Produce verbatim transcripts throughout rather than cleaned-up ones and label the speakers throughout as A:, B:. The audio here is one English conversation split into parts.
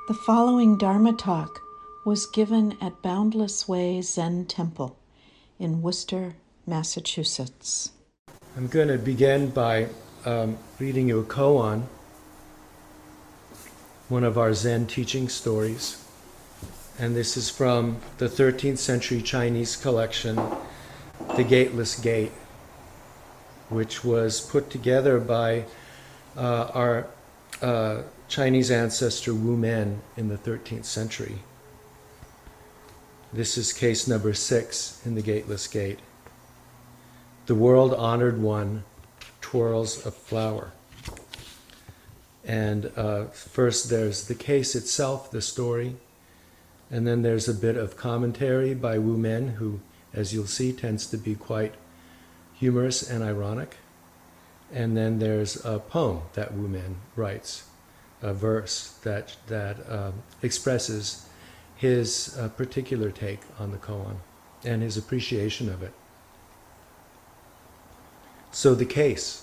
A: The following Dharma talk was given at Boundless Way Zen Temple in Worcester, Massachusetts.
B: I'm going to begin by um, reading you a koan, one of our Zen teaching stories. And this is from the thirteenth century Chinese collection, The Gateless Gate, which was put together by uh, our uh, Chinese ancestor Wu Men in the thirteenth century. This is case number six in The Gateless Gate. The world-honored one twirls a flower. And uh, first there's the case itself, the story, and then there's a bit of commentary by Wu Men, who, as you'll see, tends to be quite humorous and ironic. And then there's a poem that Wu Men writes, a verse that, that uh, expresses his uh, particular take on the koan and his appreciation of it. So the case.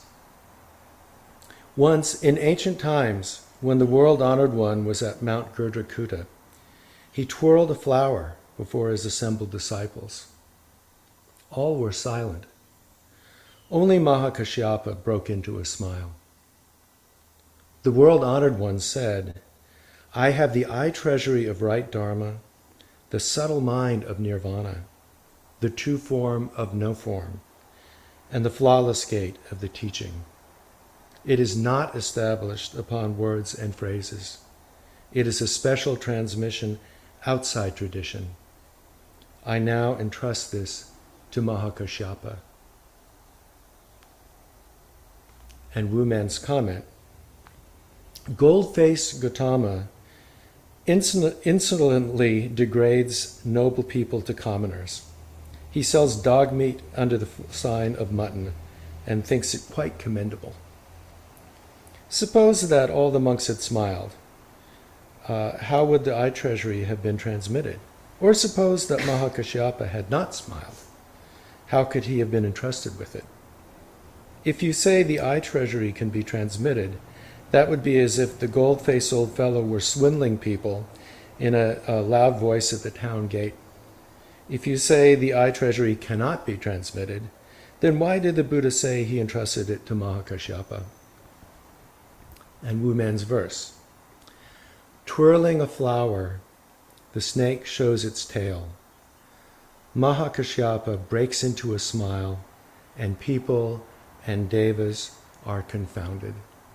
B: Once, in ancient times, when the world-honored one was at Mount Gurdrakuta, he twirled a flower before his assembled disciples. All were silent. Only Mahakashyapa broke into a smile. The world-honored one said, "I have the eye treasury of right dharma, the subtle mind of nirvana, the true form of no form, and the flawless gate of the teaching. It is not established upon words and phrases. It is a special transmission outside tradition. I now entrust this to Mahakashyapa." And Wu Men's comment, "Gold-faced Gautama insolently degrades noble people to commoners. He sells dog meat under the sign of mutton and thinks it quite commendable. Suppose that all the monks had smiled. Uh, how would the eye treasury have been transmitted? Or suppose that Mahakashyapa had not smiled. How could he have been entrusted with it? If you say the eye treasury can be transmitted, that would be as if the gold-faced old fellow were swindling people in a, a loud voice at the town gate. If you say the eye treasury cannot be transmitted, then why did the Buddha say he entrusted it to Mahakashyapa?" And Wu Men's verse, "Twirling a flower, the snake shows its tail. Mahakashyapa breaks into a smile, and people and devas are confounded."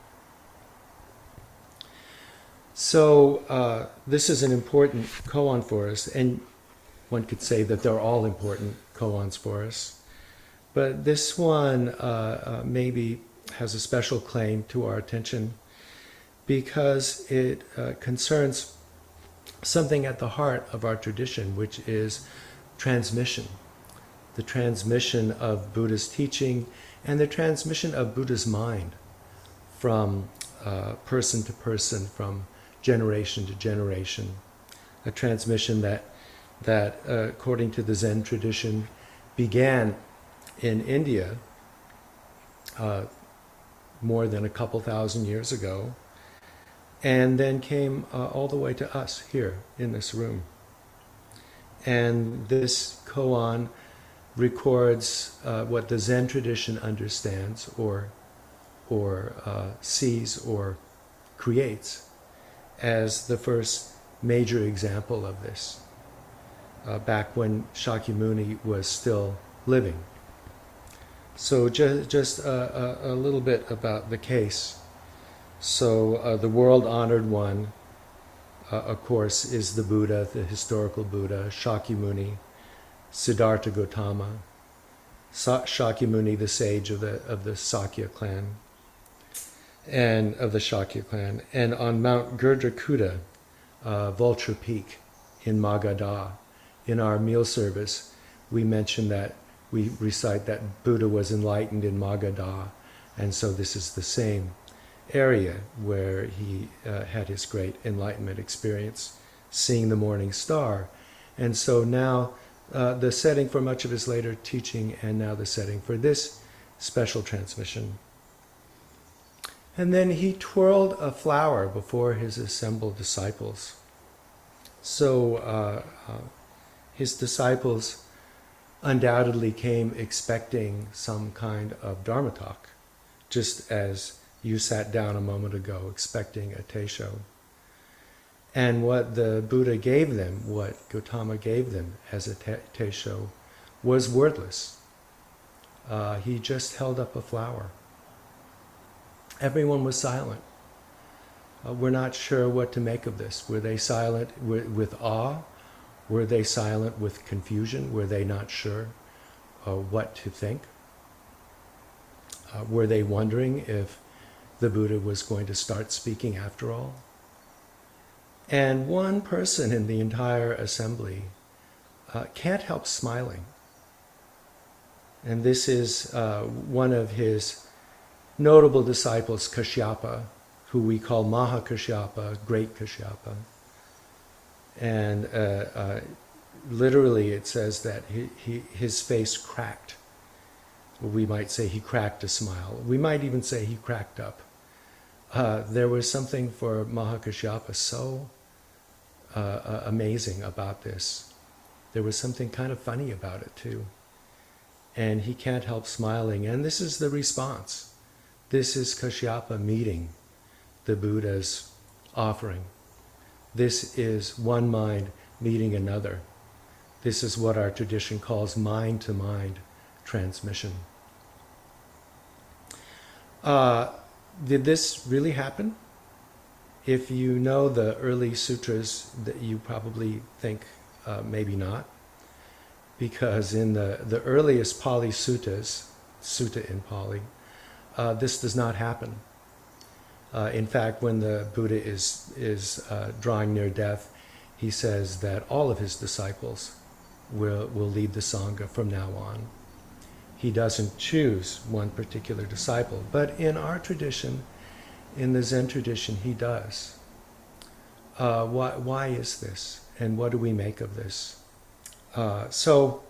B: So uh, this is an important koan for us, and one could say that they're all important koans for us. But this one uh, uh, maybe has a special claim to our attention because it uh, concerns something at the heart of our tradition, which is transmission. The transmission of Buddha's teaching and the transmission of Buddha's mind from uh, person to person, from generation to generation. A transmission that, that uh, according to the Zen tradition, began in India uh, more than a couple thousand years ago, and then came uh, all the way to us here in this room. And this koan records uh, what the Zen tradition understands or, or uh, sees or creates as the first major example of this, uh, back when Shakyamuni was still living. So ju just a, a, a little bit about the case. So uh, the world-honored one, uh, of course, is the Buddha, the historical Buddha, Shakyamuni, Siddhartha Gautama, Sa Shakyamuni, the sage of the, of the Sakya clan, and of the Shakya clan. And on Mount Gurdrakuta, uh, Vulture Peak in Magadha, in our meal service, we mention that, we recite that Buddha was enlightened in Magadha, and so this is the same area where he uh, had his great enlightenment experience, seeing the morning star. And so now uh, the setting for much of his later teaching, and now the setting for this special transmission. And then he twirled a flower before his assembled disciples. So uh, uh, his disciples undoubtedly came expecting some kind of Dharma talk, just as you sat down a moment ago expecting a Teisho. And what the Buddha gave them, what Gautama gave them as a te- Teisho, was wordless. Uh, he just held up a flower. Everyone was silent. Uh, we're not sure what to make of this. Were they silent with, with awe? Were they silent with confusion? Were they not sure uh, what to think? Uh, were they wondering if the Buddha was going to start speaking after all? And one person in the entire assembly uh, can't help smiling. And this is uh, one of his notable disciples, Kashyapa, who we call Maha Kashyapa, Great Kashyapa. And uh, uh, literally it says that he, he, his face cracked. We might say he cracked a smile. We might even say he cracked up. Uh, there was something for Maha Kashyapa so uh, uh, amazing about this. There was something kind of funny about it too. And he can't help smiling. And this is the response. This is Kashyapa meeting the Buddha's offering. This is one mind meeting another. This is what our tradition calls mind-to-mind transmission. Uh, did this really happen? If you know the early sutras, that you probably think uh, maybe not. Because in the, the earliest Pali suttas, sutta in Pali, uh, this does not happen. Uh, in fact, when the Buddha is, is uh, drawing near death, he says that all of his disciples will, will lead the Sangha from now on. He doesn't choose one particular disciple, but in our tradition, in the Zen tradition, he does. Uh, why, why is this? And what do we make of this? Uh, so,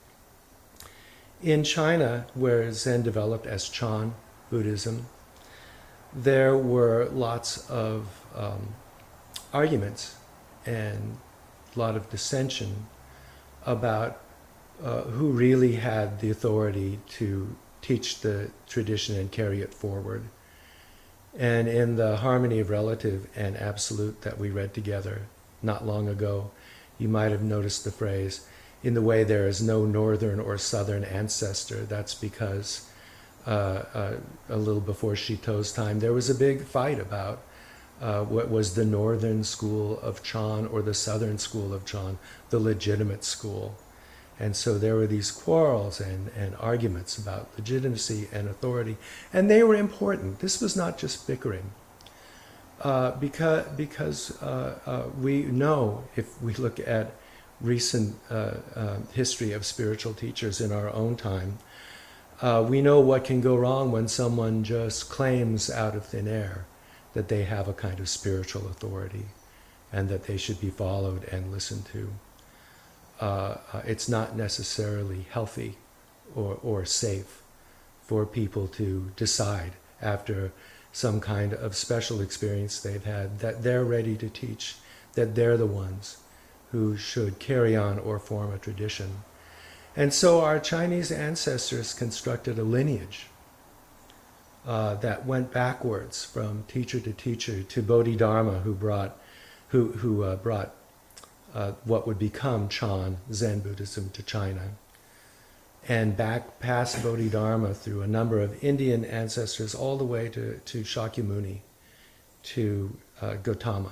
B: in China, where Zen developed as Chan Buddhism, there were lots of um, arguments and a lot of dissension about uh, who really had the authority to teach the tradition and carry it forward. And in the Harmony of Relative and Absolute that we read together not long ago, you might have noticed the phrase, in the way there is no northern or southern ancestor. That's because uh, uh, a little before Shito's time, there was a big fight about uh, what was the northern school of Chan or the southern school of Chan, the legitimate school. And so there were these quarrels and, and arguments about legitimacy and authority, and they were important. This was not just bickering. Uh, because because uh, uh, we know, if we look at recent uh, uh, history of spiritual teachers in our own time, uh, we know what can go wrong when someone just claims out of thin air that they have a kind of spiritual authority and that they should be followed and listened to. Uh, uh, it's not necessarily healthy or, or safe for people to decide after some kind of special experience they've had that they're ready to teach, that they're the ones who should carry on or form a tradition. And so our Chinese ancestors constructed a lineage uh, that went backwards from teacher to teacher to Bodhidharma, who brought, who, who uh, brought uh, what would become Chan, Zen Buddhism, to China. And back past Bodhidharma through a number of Indian ancestors all the way to, to Shakyamuni, to uh, Gautama.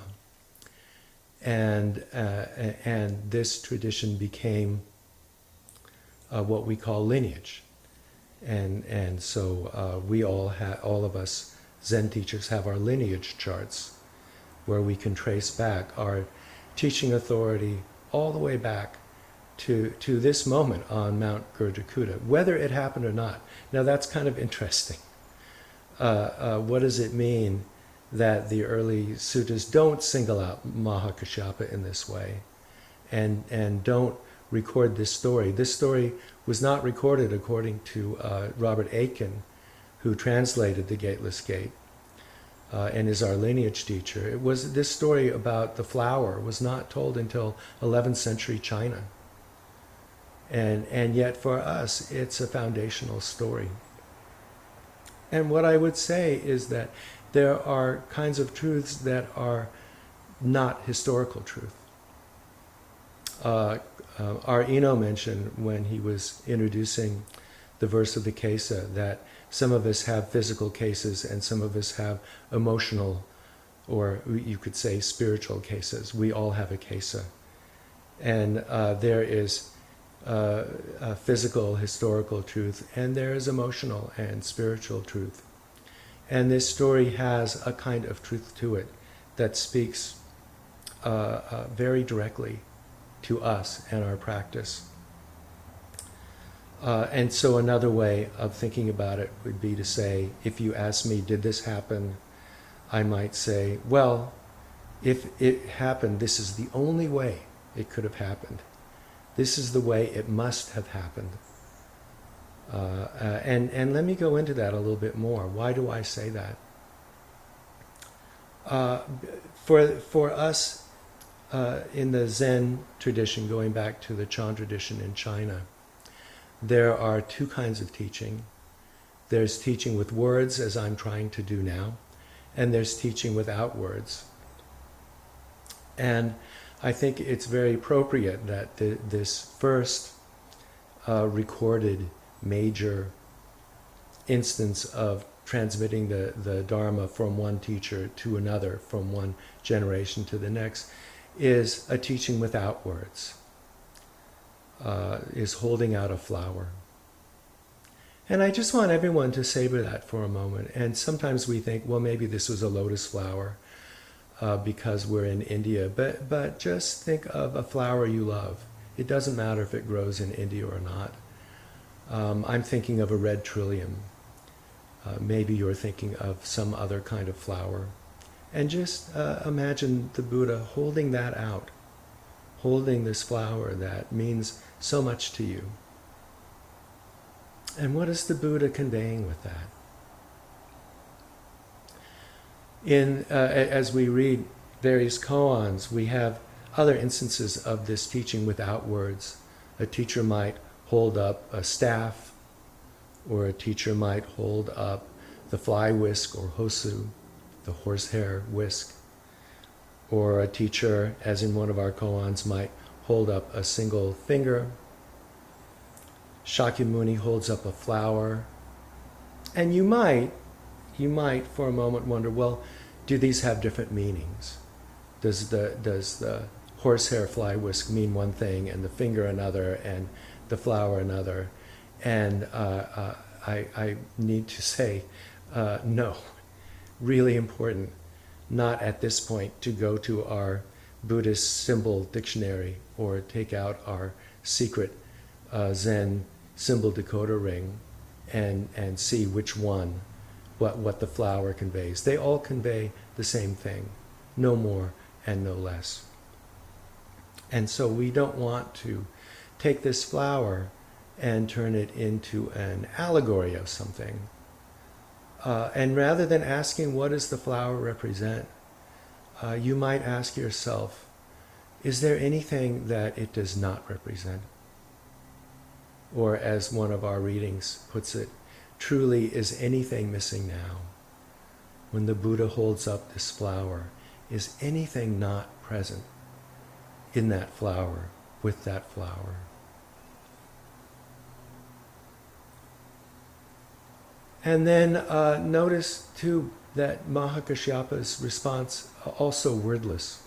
B: And, uh, and this tradition became uh, what we call lineage. And, and so uh, we all, ha- all of us Zen teachers have our lineage charts where we can trace back our teaching authority all the way back to, to this moment on Mount Gurjakuta, whether it happened or not. Now that's kind of interesting. Uh, uh, what does it mean that the early suttas don't single out Mahakashyapa in this way and, and don't record this story? This story was not recorded according to uh, Robert Aitken, who translated The Gateless Gate. uh, and is our lineage teacher. It was this story about the flower was not told until eleventh century China. And, and yet for us, it's a foundational story. And what I would say is that there are kinds of truths that are not historical truth. Uh, uh, our Eno mentioned when he was introducing the verse of the Kesa that some of us have physical cases and some of us have emotional, or you could say spiritual cases. We all have a Kesa. And uh, there is uh, a physical, historical truth, and there is emotional and spiritual truth. And this story has a kind of truth to it that speaks uh, uh, very directly to us and our practice. Uh, and so another way of thinking about it would be to say, if you ask me, did this happen? I might say, well, if it happened, this is the only way it could have happened. This is the way it must have happened. Uh, uh, and, and let me go into that a little bit more. Why do I say that? Uh, for, for us, uh, in the Zen tradition, going back to the Chan tradition in China, there are two kinds of teaching. There's teaching with words, as I'm trying to do now, and there's teaching without words. And I think it's very appropriate that the, this first uh, recorded major instance of transmitting the, the Dharma from one teacher to another, from one generation to the next, is a teaching without words, uh, is holding out a flower. And I just want everyone to savor that for a moment. And sometimes we think, well, maybe this was a lotus flower uh, because we're in India. But, but just think of a flower you love. It doesn't matter if it grows in India or not. Um, I'm thinking of a red trillium. Uh, maybe you're thinking of some other kind of flower. And just uh, imagine the Buddha holding that out, holding this flower that means so much to you. And what is the Buddha conveying with that? In, uh, as we read various koans, we have other instances of this teaching without words. A teacher might hold up a staff, or a teacher might hold up the fly whisk or hosu, the horsehair whisk. Or a teacher, as in one of our koans, might hold up a single finger. Shakyamuni holds up a flower. And you might, you might for a moment wonder, well, do these have different meanings? Does the, does the horsehair fly whisk mean one thing, and the finger another, and the flower another? And uh, uh, I, I need to say, uh, no. Really important, not at this point to go to our Buddhist symbol dictionary or take out our secret uh, Zen symbol decoder ring and, and see which one, what, what the flower conveys. They all convey the same thing, no more and no less. And so we don't want to take this flower and turn it into an allegory of something. Uh, and rather than asking, what does the flower represent, uh, you might ask yourself, is there anything that it does not represent? Or as one of our readings puts it, truly, is anything missing now? When the Buddha holds up this flower, is anything not present in that flower, with that flower? And then uh, notice too that Mahakashyapa's response also wordless.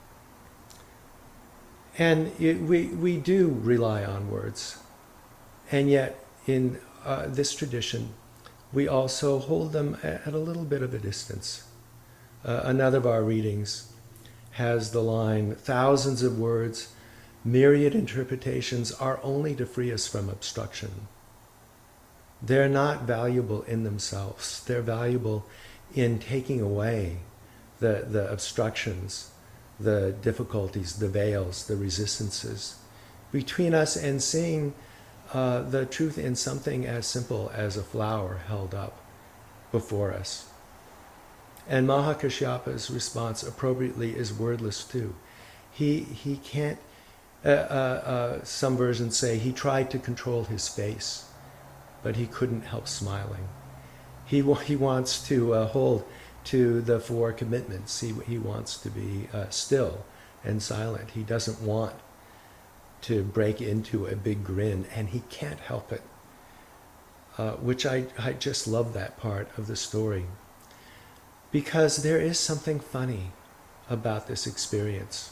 B: And it, we, we do rely on words. And yet in uh, this tradition, we also hold them at a little bit of a distance. Uh, another of our readings has the line, thousands of words, myriad interpretations are only to free us from obstruction. They're not valuable in themselves. They're valuable in taking away the, the obstructions, the difficulties, the veils, the resistances between us and seeing uh, the truth in something as simple as a flower held up before us. And Mahakashyapa's response appropriately is wordless too. He, he can't, uh, uh, uh, some versions say he tried to control his face, but he couldn't help smiling. He, wa- he wants to uh, hold to the four commitments. He, he wants to be uh, still and silent. He doesn't want to break into a big grin, and he can't help it. Uh, which I, I just love that part of the story. Because there is something funny about this experience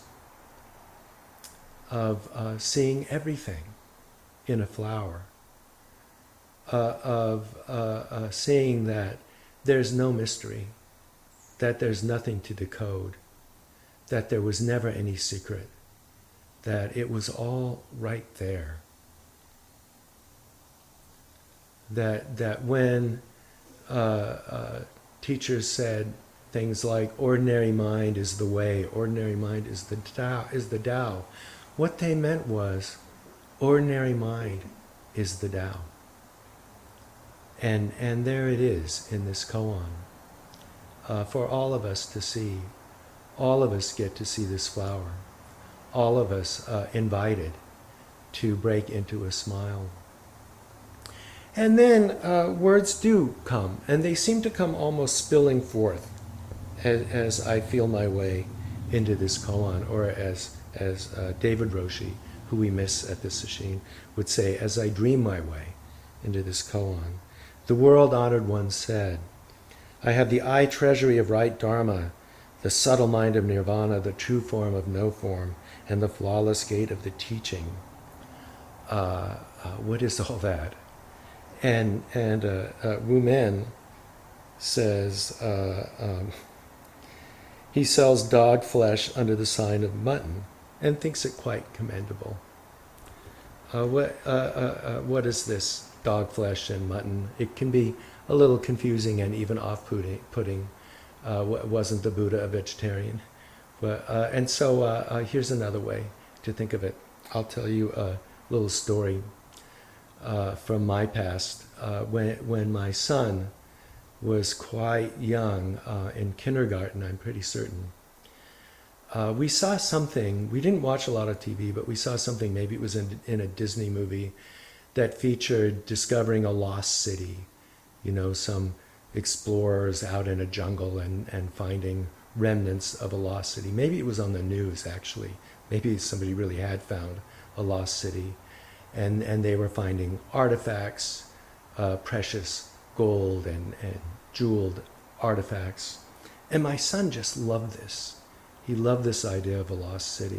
B: of uh, seeing everything in a flower, uh, of uh, uh, seeing that there's no mystery, that there's nothing to decode, that there was never any secret, that it was all right there. That, that when uh, uh, teachers said things like ordinary mind is the way, ordinary mind is the Tao, is the Tao, what they meant was ordinary mind is the Tao. And, and there it is in this koan uh, for all of us to see. All of us get to see this flower. All of us uh, invited to break into a smile. And then uh, words do come, and they seem to come almost spilling forth as, as I feel my way into this koan, or as, as uh, David Roshi, who we miss at the Sesshin, would say, as I dream my way into this koan. The world-honored one said, I have the eye treasury of right dharma, the subtle mind of nirvana, the true form of no form, and the flawless gate of the teaching. Uh, uh, what is all that? And, and uh, uh, Wu Men says uh, um, he sells dog flesh under the sign of mutton and thinks it quite commendable. Uh, what, uh, uh, uh, what is this dog flesh and mutton? It can be a little confusing and even off-putting. Uh, wasn't the Buddha a vegetarian? But, uh, and so uh, uh, here's another way to think of it. I'll tell you a little story uh, from my past. Uh, when, when my son was quite young, uh, in kindergarten, I'm pretty certain, uh, we saw something, we didn't watch a lot of T V, but we saw something, maybe it was in, in a Disney movie, that featured discovering a lost city. You know, some explorers out in a jungle and, and finding remnants of a lost city. Maybe it was on the news, actually. Maybe somebody really had found a lost city. And, and they were finding artifacts, uh, precious gold and, and jeweled artifacts. And my son just loved this. He loved this idea of a lost city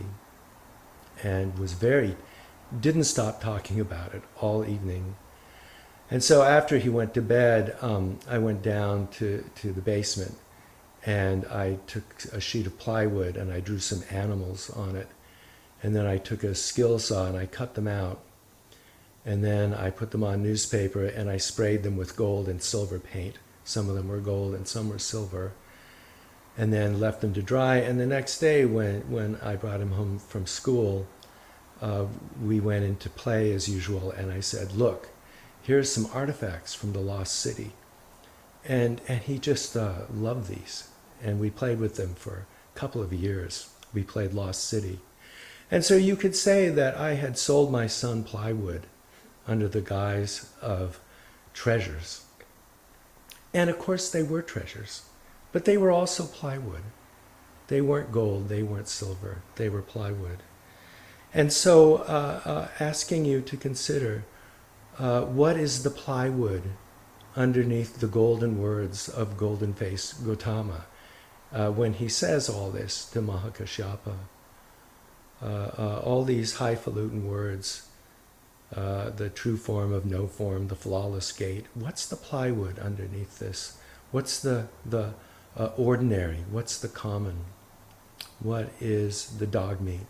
B: and was very, didn't stop talking about it all evening. And so after he went to bed, um, I went down to, to the basement and I took a sheet of plywood and I drew some animals on it. And then I took a skill saw and I cut them out. And then I put them on newspaper and I sprayed them with gold and silver paint. Some of them were gold and some were silver. And then left them to dry. And the next day when, when I brought him home from school, uh, we went into play as usual. And I said, look, here's some artifacts from the lost city. And, and he just uh, loved these. And we played with them for a couple of years. We played Lost City. And so you could say that I had sold my son plywood under the guise of treasures. And of course they were treasures, but they were also plywood. They weren't gold, they weren't silver, they were plywood. And so uh, uh, asking you to consider uh, what is the plywood underneath the golden words of golden-faced Gautama uh, when he says all this to Mahakashyapa. Uh, uh, all these highfalutin words, uh, the true form of no form, the flawless gate. What's the plywood underneath this? What's the, the uh, ordinary? What's the common? What is the dog meat?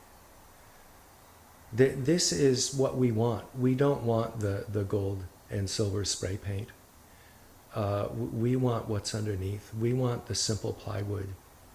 B: Th this is what we want. We don't want the, the gold and silver spray paint. Uh, we want what's underneath. We want the simple plywood.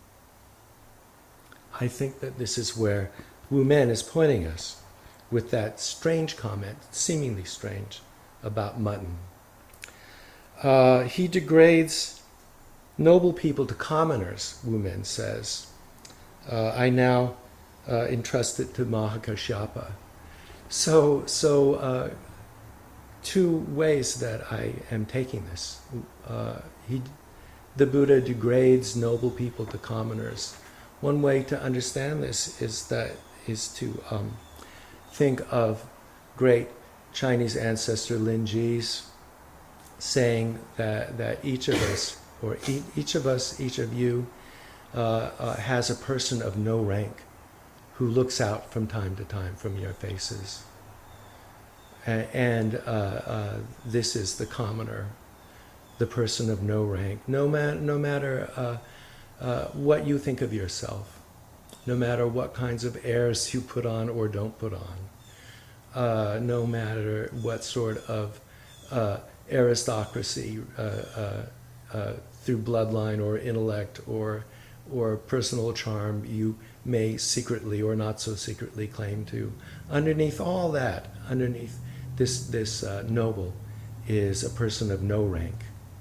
B: I think that this is where Wu Men is pointing us with that strange comment, seemingly strange, about mutton. Uh, he degrades noble people to commoners, Wu Men says. Uh, I now uh, entrust it to Mahakashyapa. So, so uh, two ways that I am taking this. Uh, he, the Buddha degrades noble people to commoners. One way to understand this is that is to um, think of great Chinese ancestor Lin Ji's saying that, that each of us, or e- each of us, each of you, uh, uh, has a person of no rank who looks out from time to time from your faces. A- and uh, uh, this is the commoner, the person of no rank. No, ma- no matter uh, uh, what you think of yourself, no matter what kinds of airs you put on or don't put on, uh, no matter what sort of uh, aristocracy uh, uh, uh, through bloodline or intellect or or personal charm you may secretly or not so secretly claim to. Underneath all that, underneath this this uh, noble, is a person of no rank,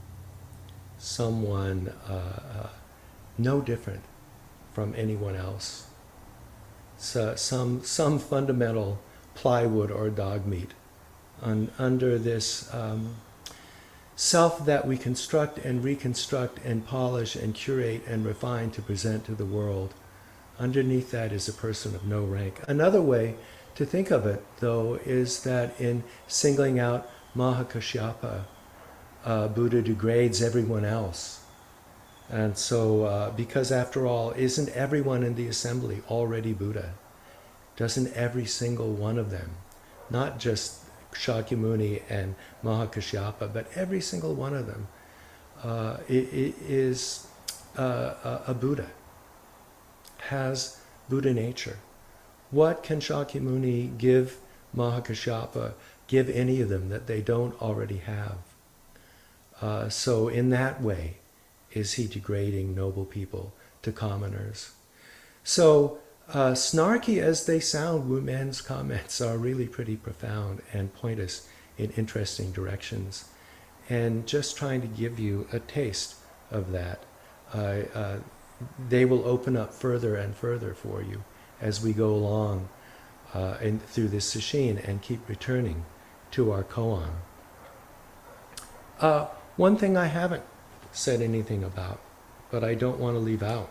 B: someone uh, uh, no different from anyone else. So some some fundamental plywood or dog meat on, under this um, self that we construct and reconstruct and polish and curate and refine to present to the world. Underneath that is a person of no rank. Another way to think of it, though, is that in singling out Mahakashyapa, uh, Buddha degrades everyone else. And so, uh, because after all, isn't everyone in the assembly already Buddha? Doesn't every single one of them, not just Shakyamuni and Mahakashyapa, but every single one of them uh, is uh, a Buddha, has Buddha nature? What can Shakyamuni give Mahakashyapa, give any of them that they don't already have? Uh, so in that way is he degrading noble people to commoners. So uh, snarky as they sound, Wu Men's comments are really pretty profound and point us in interesting directions. And just trying to give you a taste of that, uh, uh, they will open up further and further for you as we go along uh, and through this sesshin and keep returning to our koan. Uh, one thing I haven't said anything about, but I don't want to leave out.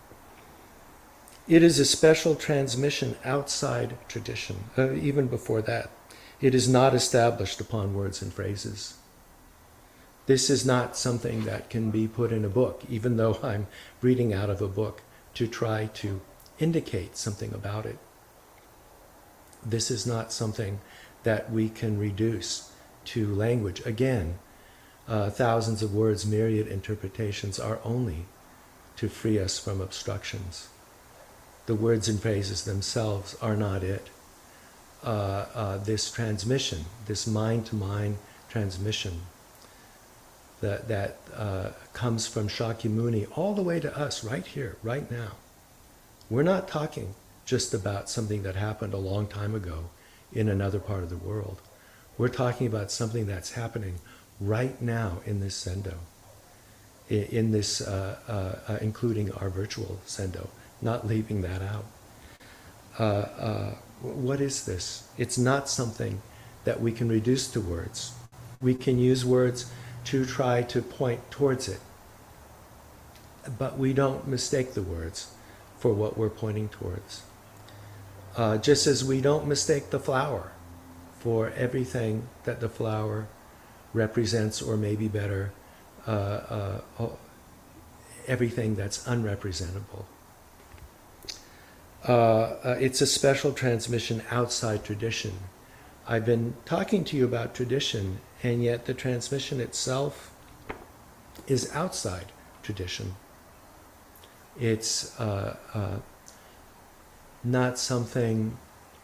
B: It is a special transmission outside tradition, uh, even before that. It is not established upon words and phrases. This is not something that can be put in a book, even though I'm reading out of a book to try to indicate something about it. This is not something that we can reduce to language. Again, uh, thousands of words, myriad interpretations are only to free us from obstructions. The words and phrases themselves are not it. Uh, uh, this transmission, this mind-to-mind transmission that, that uh, comes from Shakyamuni all the way to us right here, right now. We're not talking just about something that happened a long time ago in another part of the world. We're talking about something that's happening right now in this Sendo, in, in this, uh, uh, uh, including our virtual Sendo, not leaving that out. Uh, uh, what is this? It's not something that we can reduce to words. We can use words to try to point towards it, but we don't mistake the words for what we're pointing towards. Uh, just as we don't mistake the flower for everything that the flower represents, or maybe better, uh, uh, everything that's unrepresentable. Uh, uh, it's a special transmission outside tradition. I've been talking to you about tradition, and yet the transmission itself is outside tradition. It's uh, uh, not something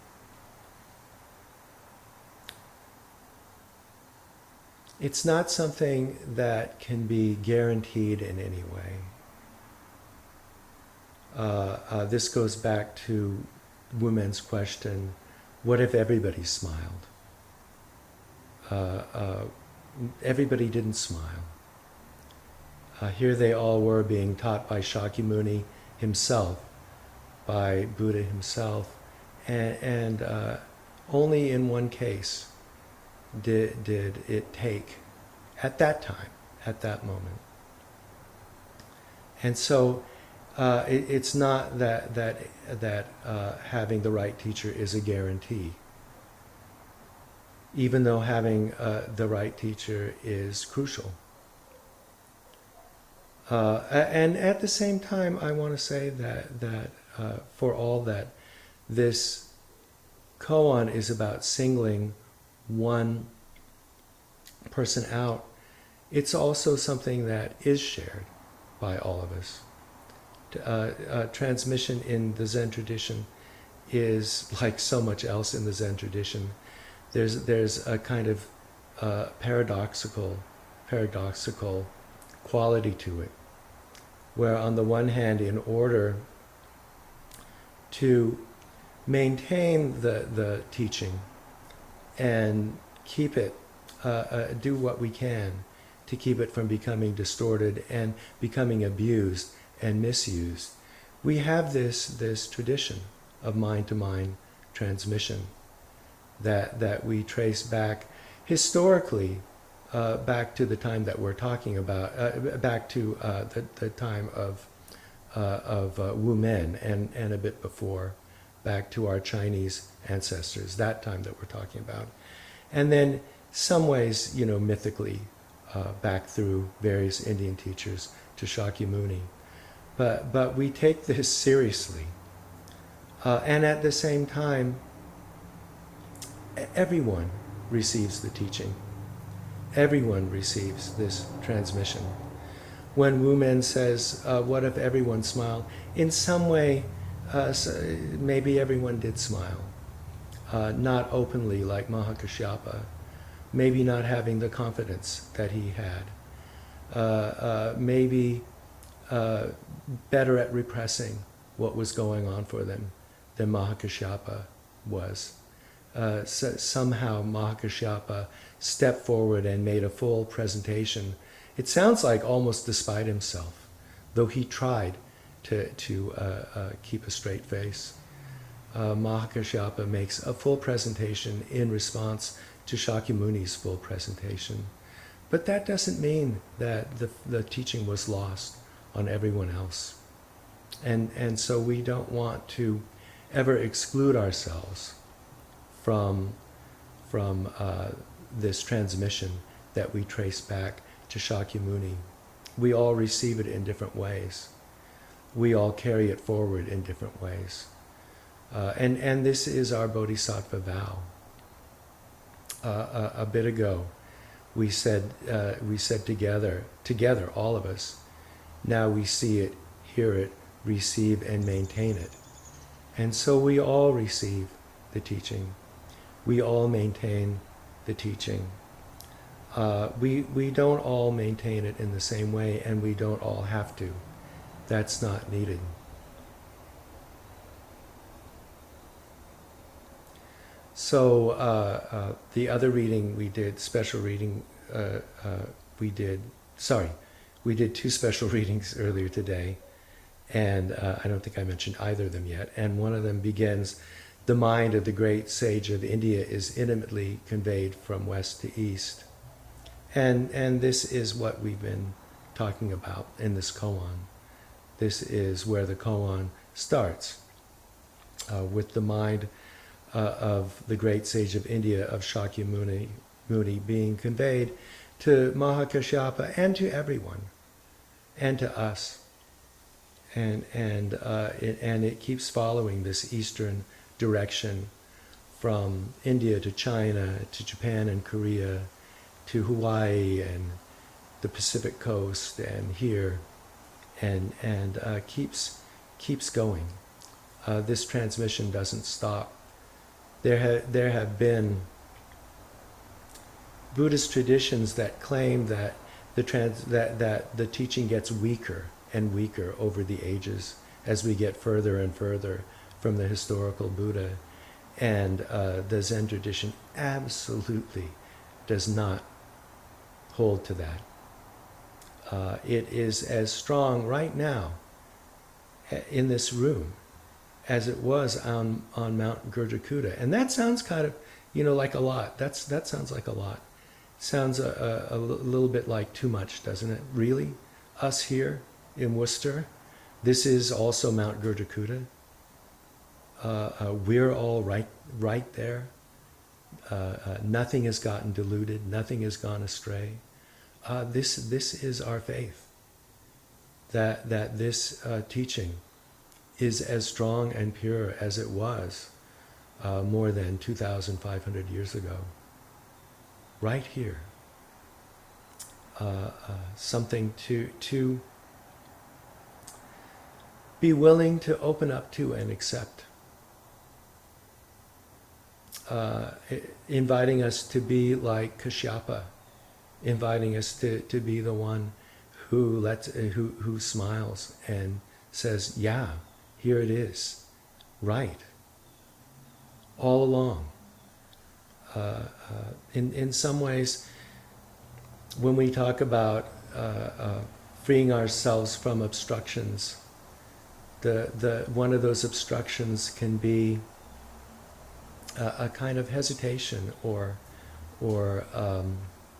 B: it's not something that can be guaranteed in any way. Uh, uh, this goes back to Wu Men's question, what if everybody smiled? Uh, uh, everybody didn't smile. Uh, here they all were being taught by Shakyamuni himself, by Buddha himself, and, and uh, only in one case did, did it take, at that time, at that moment. And so uh, it, it's not that, that, that uh, having the right teacher is a guarantee, even though having uh, the right teacher is crucial. Uh, and at the same time, I want to say that, that uh, for all that, this koan is about singling one person out, it's also something that is shared by all of us. Uh, uh, transmission in the Zen tradition is like so much else in the Zen tradition. There's, there's a kind of uh, paradoxical, paradoxical quality to it, where on the one hand, in order to maintain the, the teaching and keep it, uh, uh, do what we can to keep it from becoming distorted and becoming abused and misused, we have this, this tradition of mind-to-mind transmission that, that we trace back historically, uh, back to the time that we're talking about, uh, back to uh, the, the time of, uh, of uh, Wu Men and, and a bit before, back to our Chinese ancestors, that time that we're talking about. And then some ways, you know, mythically, uh, back through various Indian teachers to Shakyamuni. But, but we take this seriously. Uh, and at the same time, everyone receives the teaching. Everyone receives this transmission. When Wu Men says, uh, what if everyone smiled? In some way, uh, maybe everyone did smile. Uh, not openly like Mahakashyapa. Maybe not having the confidence that he had. Uh, uh, maybe uh, better at repressing what was going on for them than Mahakashyapa was. Uh, so somehow Mahakashyapa stepped forward and made a full presentation. It sounds like almost despite himself, though he tried to, to uh, uh, keep a straight face. Uh, Mahakashyapa makes a full presentation in response to Shakyamuni's full presentation. But that doesn't mean that the, the teaching was lost on everyone else. And, and so we don't want to ever exclude ourselves from, from uh, this transmission that we trace back to Shakyamuni. We all receive it in different ways. We all carry it forward in different ways. Uh, and, and this is our Bodhisattva vow. Uh, a, a bit ago, we said, uh, we said together, together, all of us, now we see it, hear it, receive and maintain it. And so we all receive the teaching. We all maintain the teaching. Uh, we, we don't all maintain it in the same way, and we don't all have to. That's not needed. So uh, uh, the other reading we did, special reading, uh, uh, we did, sorry, we did two special readings earlier today, and uh, I don't think I mentioned either of them yet. And one of them begins, the mind of the great sage of India is intimately conveyed from west to east. And, and this is what we've been talking about in this koan. This is where the koan starts, uh, with the mind uh, of the great sage of India, of Shakyamuni, Muni, being conveyed to Mahakashyapa and to everyone, and to us. And, and, uh, it, and it keeps following this eastern direction from India to China, to Japan and Korea, to Hawaii and the Pacific coast, and here, and, and uh, keeps, keeps going. Uh, this transmission doesn't stop. There, ha there have been Buddhist traditions that claim that the, trans that, that the teaching gets weaker and weaker over the ages as we get further and further from the historical Buddha. And uh, the Zen tradition absolutely does not hold to that. Uh, it is as strong right now in this room as it was on, on Mount Gurjakuta. And that sounds kind of, you know, like a lot. That's, that sounds like a lot. Sounds a, a, a little bit like too much, doesn't it? Really? Us here in Worcester, this is also Mount Gurjakuta. Uh, uh, we're all right, right there. Uh, uh, nothing has gotten diluted. Nothing has gone astray. Uh, this, this is our faith. That, that this uh, teaching is as strong and pure as it was uh, more than two thousand five hundred years ago. Right here. Uh, uh, something to, to be willing to open up to and accept. Uh, inviting us to be like Kashyapa, inviting us to, to be the one who lets, who, who smiles and says, yeah, here it is, right, all along. Uh, uh, in, in some ways, when we talk about uh, uh, freeing ourselves from obstructions, the, the, one of those obstructions can be a, a kind of hesitation or, or um,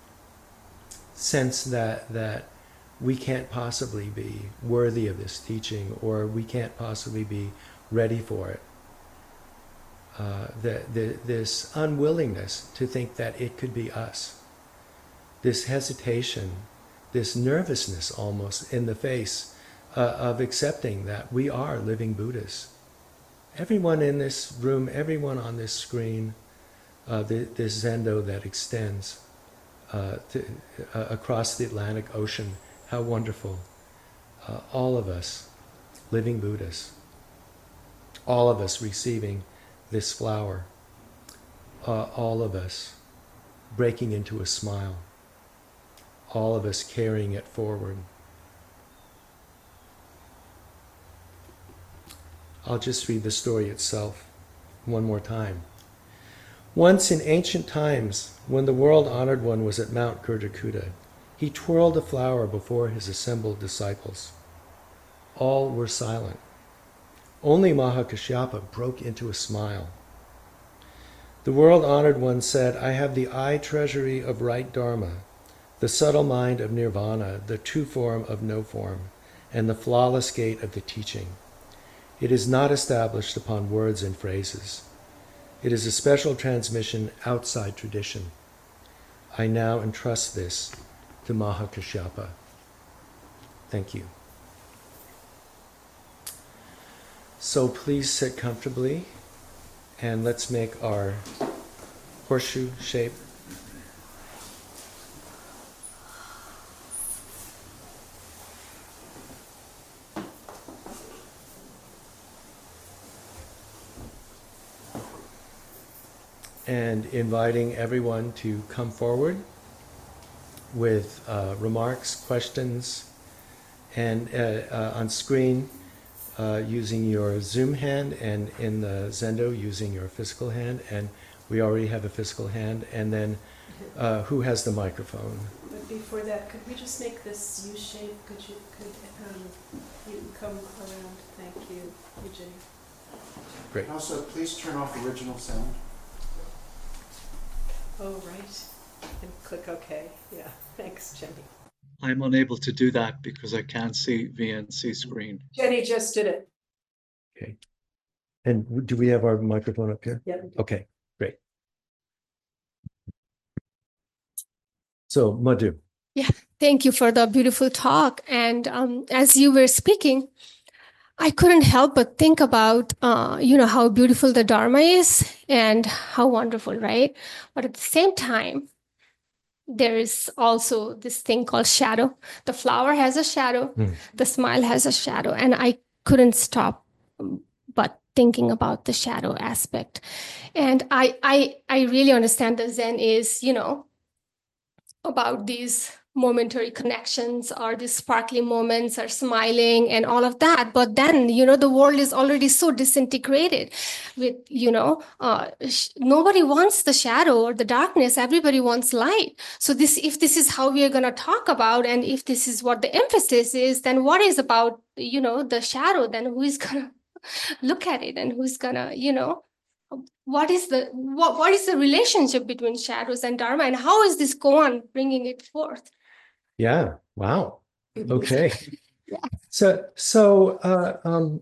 B: sense that, that we can't possibly be worthy of this teaching, or we can't possibly be ready for it. Uh, the, the, this unwillingness to think that it could be us. This hesitation, this nervousness almost in the face uh, of accepting that we are living Buddhas. Everyone in this room, everyone on this screen, uh, the, this Zendo that extends uh, to, uh, across the Atlantic Ocean, how wonderful. Uh, all of us living Buddhas. All of us receiving this flower. Uh, all of us breaking into a smile. All of us carrying it forward. I'll just read the story itself one more time. Once in ancient times, when the world-honored one was at Mount Gurjakuta, he twirled a flower before his assembled disciples. All were silent. Only Mahakashyapa broke into a smile. The world-honored one said, I have the eye treasury of right dharma, the subtle mind of nirvana, the true form of no form, and the flawless gate of the teaching. It is not established upon words and phrases. It is a special transmission outside tradition. I now entrust this to Mahakashyapa. Thank you. So please sit comfortably and let's make our horseshoe shape. And inviting everyone to come forward with uh, remarks, questions, and uh, uh, on screen uh, using your Zoom hand, and in the Zendo using your physical hand. And we already have a physical hand. And then uh, who has the microphone?
C: But before that, could we just make this U shape? Could you could um, you come around? Thank you, Eugene.
B: Great.
D: Also, please turn off original sound.
C: Oh, right. And click OK. Yeah. Thanks, Jenny.
E: I'm unable to do that because I can't see V N C screen.
C: Jenny just did it.
B: Okay. And do we have our microphone up here?
C: Yeah.
B: Okay, great. So, Madhu.
F: Yeah, thank you for the beautiful talk. And um, as you were speaking, I couldn't help but think about, uh, you know, how beautiful the Dharma is and how wonderful, right? But at the same time, there is also this thing called shadow. The flower has a shadow,
B: Mm.
F: the smile has a shadow, and I couldn't stop um, but thinking about the shadow aspect. And I, I, I really understand that Zen is, you know, about these momentary connections or these sparkly moments or smiling and all of that. But then, you know, the world is already so disintegrated with, you know, uh, sh- nobody wants the shadow or the darkness. Everybody wants light. So this, if this is how we are going to talk about, and if this is what the emphasis is, then what is about, you know, the shadow? Then who is going to look at it, and who's going to, you know, what is the what, what is the relationship between shadows and dharma, and how is this koan bringing it forth?
B: Yeah. Wow. Okay. So, so uh, um,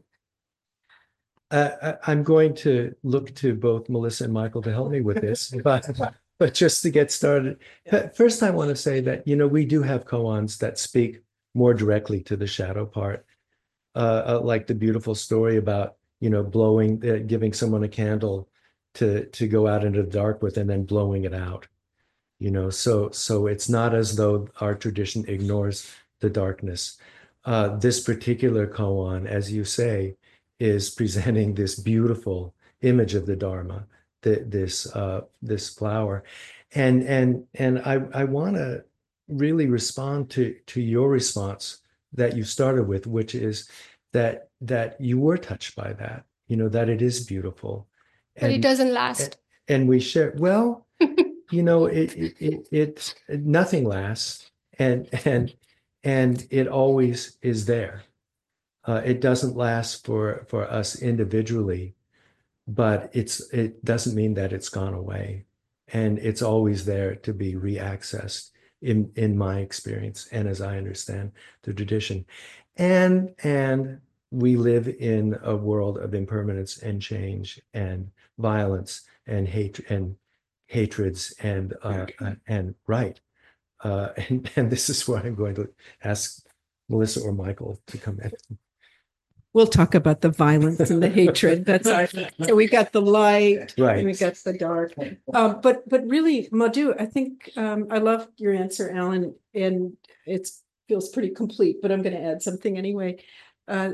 B: uh, I- I'm going to look to both Melissa and Michael to help me with this, but but just to get started, uh, first I want to say that, you know, we do have koans that speak more directly to the shadow part, uh, uh, like the beautiful story about, you know, blowing, uh, giving someone a candle to to go out into the dark with, and then blowing it out. You know, so so it's not as though our tradition ignores the darkness. Uh, this particular koan, as you say, is presenting this beautiful image of the Dharma, the, this uh, this flower, and and and I I want to really respond to to your response that you started with, which is that that you were touched by that, you know, that it is beautiful,
F: But it
B: and
F: doesn't last.
B: and we share well. You know, it, it, it, it, nothing lasts, and, and, and it always is there. Uh, it doesn't last for, for us individually, but it's, it doesn't mean that it's gone away, and it's always there to be reaccessed in, in my experience, and as I understand the tradition. And, and we live in a world of impermanence and change and violence and hate and hatreds and uh, uh, and right. Uh, and, and this is where I'm going to ask Melissa or Michael to come in.
A: We'll talk about the violence and the hatred. That's our, so we got the light,
B: Right.
A: and we got the dark. Um, but but really, Madhu, I think um, I love your answer, Alan, and it feels pretty complete. But I'm going to add something anyway. Uh,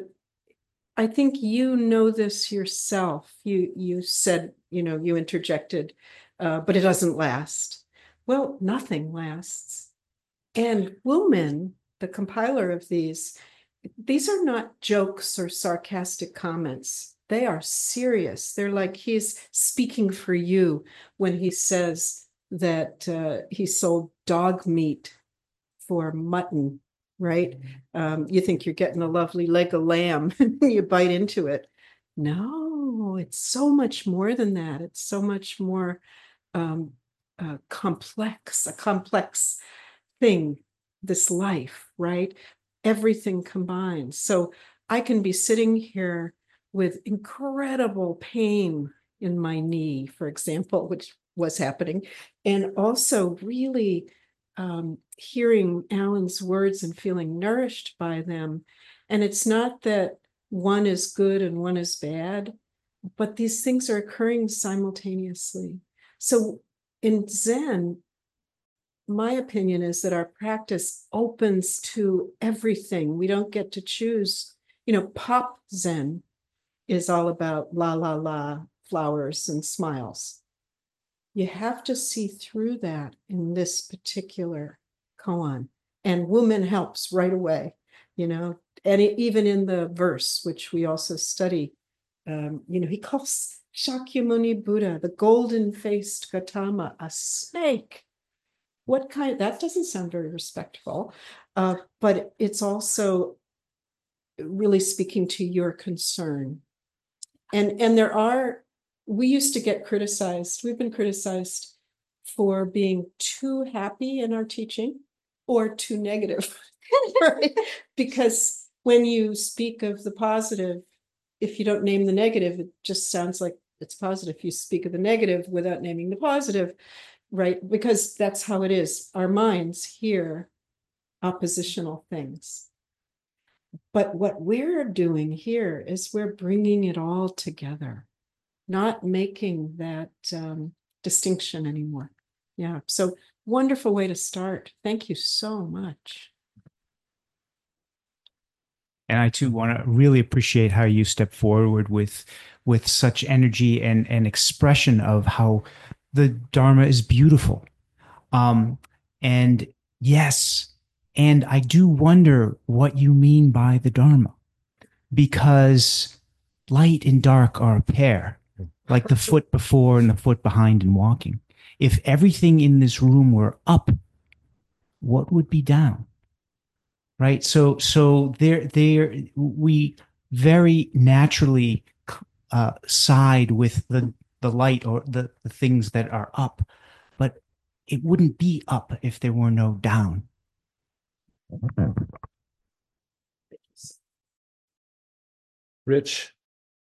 A: I think you know this yourself. You you said, you know, you interjected, uh, but it doesn't last. Well, nothing lasts. And Woolman, the compiler of these, these are not jokes or sarcastic comments. They are serious. They're like he's speaking for you when he says that uh, he sold dog meat for mutton, right? Um, you think you're getting a lovely leg of lamb and you bite into it. No, it's so much more than that. It's so much more um, uh, complex, a complex thing, this life, right? Everything combines. So I can be sitting here with incredible pain in my knee, for example, which was happening, and also really um, hearing Alan's words and feeling nourished by them. And it's not that one is good and one is bad, but these things are occurring simultaneously. So in Zen, my opinion is that our practice opens to everything. We don't get to choose. You know, pop Zen is all about la, la, la, flowers and smiles. You have to see through that in this particular koan. And woman helps right away, you know, and it, even in the verse, which we also study, um, you know, he calls Shakyamuni Buddha, the golden-faced Gautama, a snake. What kind? That doesn't sound very respectful, uh, but it's also really speaking to your concern. And, and there are, we used to get criticized. We've been criticized for being too happy in our teaching or too negative, right? Because when you speak of the positive, if you don't name the negative, it just sounds like it's positive. If you speak of the negative without naming the positive, right? Because that's how it is. Our minds hear oppositional things. But what we're doing here is we're bringing it all together, not making that um, distinction anymore. Yeah, so wonderful way to start. Thank you so much.
G: And I too want to really appreciate how you step forward with with such energy and, and expression of how the Dharma is beautiful. Um, and yes, And I do wonder what you mean by the Dharma, because light and dark are a pair, like the foot before and the foot behind in walking. If everything in this room were up, what would be down? Right? So, so there, there, we very naturally uh, side with the the light or the, the things that are up, but it wouldn't be up if there were no down.
B: Rich.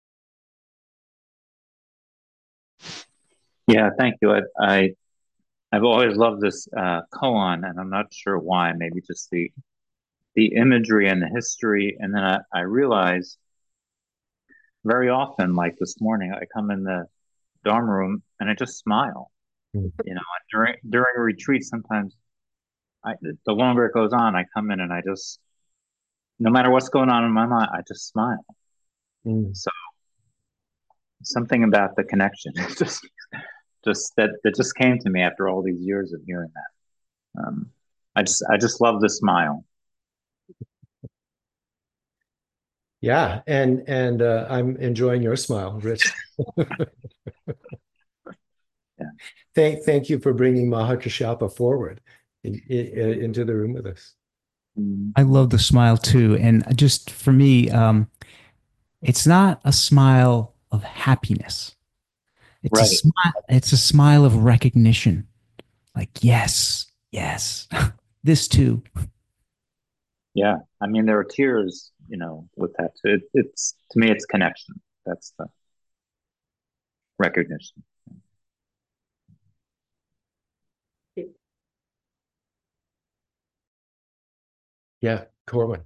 H: Yeah, thank you. I, I I've always loved this uh, koan, and I'm not sure why. Maybe just the the imagery and the history, and then I, I realize very often, like this morning, I come in the dorm room and I just smile.
B: Mm.
H: You know, during during a retreat, sometimes I, the longer it goes on, I come in and I just, no matter what's going on in my mind, I just smile.
B: Mm.
H: So something about the connection, just just that that just came to me after all these years of hearing that. Um, I just I just love the smile.
B: Yeah, and and uh, I'm enjoying your smile, Rich.
H: Yeah.
B: Thank thank you for bringing Mahakashapa forward in, in, into the room with us.
G: I love the smile too, and just for me, um, it's not a smile of happiness. It's
H: Right.
G: a smile. It's a smile of recognition. Like, yes, yes, this too.
H: Yeah, I mean there are tears, you know, with that too. It, it's to me, it's connection. That's the recognition.
B: Yeah, Corwin.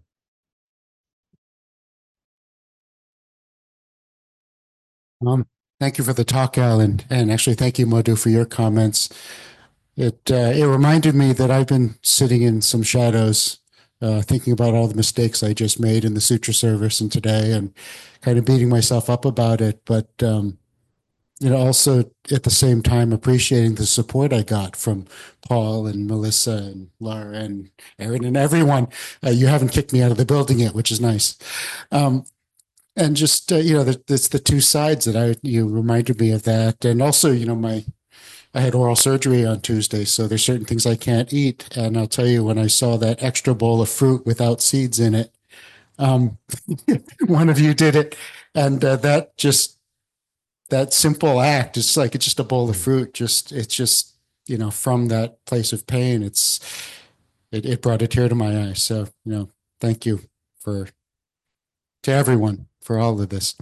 D: Um, thank you for the talk, Alan, and actually thank you, Madhu, for your comments. It uh, it reminded me that I've been sitting in some shadows, uh, thinking about all the mistakes I just made in the sutra service and today, and kind of beating myself up about it. But um, you know, also at the same time appreciating the support I got from Paul and Melissa and Laura and Aaron and everyone. Uh, you haven't kicked me out of the building yet, which is nice. Um, and just uh, you know, it's the two sides that I you reminded me of that, and also you know my I had oral surgery on Tuesday, so there's certain things I can't eat. And I'll tell you, when I saw that extra bowl of fruit without seeds in it, um, one of you did it, and uh, that just that simple act, it's like it's just a bowl of fruit. Just it's just you know from that place of pain, it's it, it brought a tear to my eye. So you know, thank you for to everyone for all of this.